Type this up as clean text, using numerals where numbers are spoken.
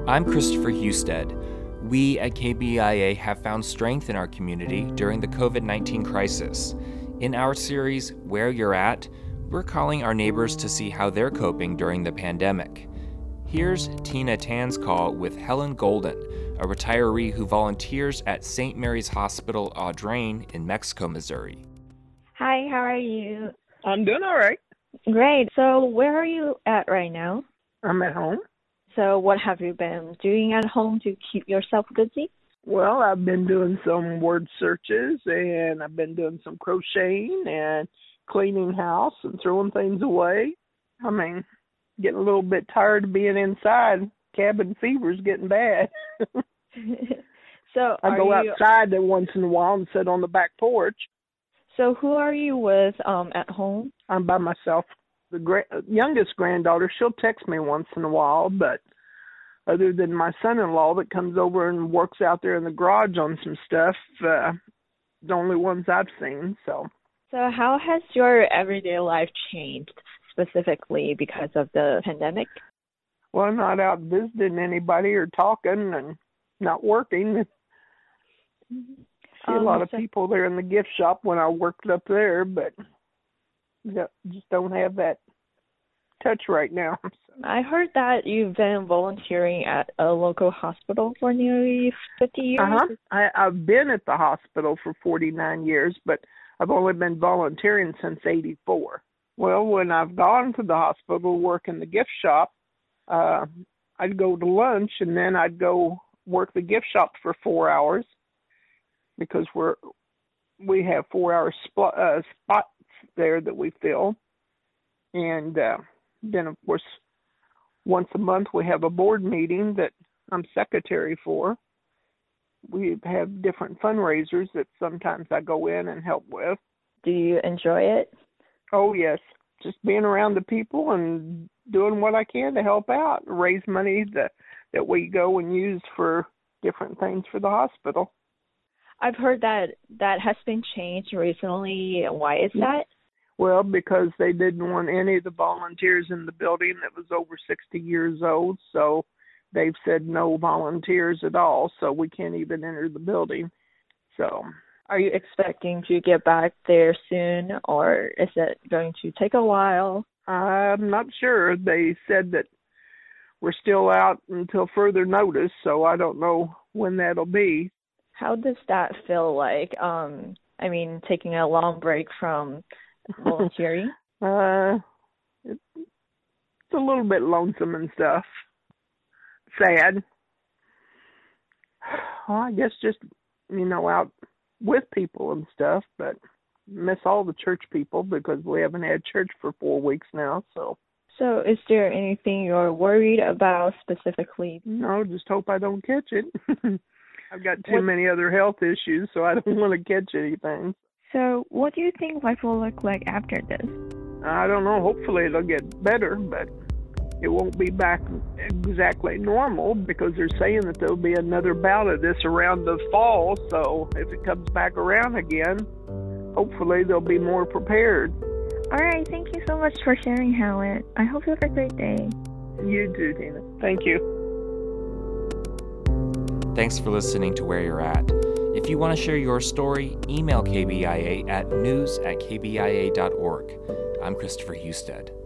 I'm Christopher Husted. We at KBIA have found strength in our community during the COVID-19 crisis. In our series, Where You're At, we're calling our neighbors to see how they're coping during the pandemic. Here's Tina Tan's call with Helen Golden, a retiree who volunteers at St. Mary's Hospital Audrain in Mexico, Missouri. Hi, how are you? I'm doing all right. Great. So where are you at right now? I'm at home. So what have you been doing at home to keep yourself busy? Well, I've been doing some word searches, and I've been doing some crocheting and cleaning house and throwing things away. I mean, getting a little bit tired of being inside. Cabin fever's getting bad. So I go outside there once in a while and sit on the back porch. So who are you with at home? I'm by myself. The youngest granddaughter, she'll text me once in a while, but other than my son-in-law that comes over and works out there in the garage on some stuff, the only ones I've seen. So how has your everyday life changed specifically because of the pandemic? Well, I'm not out visiting anybody or talking and not working. See a lot of people there in the gift shop when I worked up there, but just don't have that touch right now. I heard that you've been volunteering at a local hospital for nearly 50 years. I've been at the hospital for 49 years, but I've only been volunteering since 84. Well, when I've gone to the hospital to work in the gift shop, I'd go to lunch and then I'd go work the gift shop for 4 hours because we have 4-hour spots there that we fill. And then, of course, once a month we have a board meeting that I'm secretary for. We have different fundraisers that sometimes I go in and help with. Do you enjoy it? Oh, yes. Just being around the people and doing what I can to help out, raise money that we go and use for different things for the hospital. I've heard that has been changed recently. Why is that? Well, because they didn't want any of the volunteers in the building that was over 60 years old, so they've said no volunteers at all, so we can't even enter the building. So, are you expecting to get back there soon, or is it going to take a while? I'm not sure. They said that we're still out until further notice, so I don't know when that'll be. How does that feel like? Taking a long break from volunteering? It's a little bit lonesome and stuff. Sad. Well, I guess just, out with people and stuff, but miss all the church people because we haven't had church for 4 weeks now, so. So is there anything you're worried about specifically? No, just hope I don't catch it. I've got too many other health issues, so I don't want to catch anything. So what do you think life will look like after this? I don't know. Hopefully it'll get better, but it won't be back exactly normal because they're saying that there'll be another bout of this around the fall. So if it comes back around again, hopefully they'll be more prepared. All right. Thank you so much for sharing, Helen. I hope you have a great day. You too, Tina. Thank you. Thanks for listening to Where You're At. If you want to share your story, email KBIA at news@kbia.org. I'm Christopher Husted.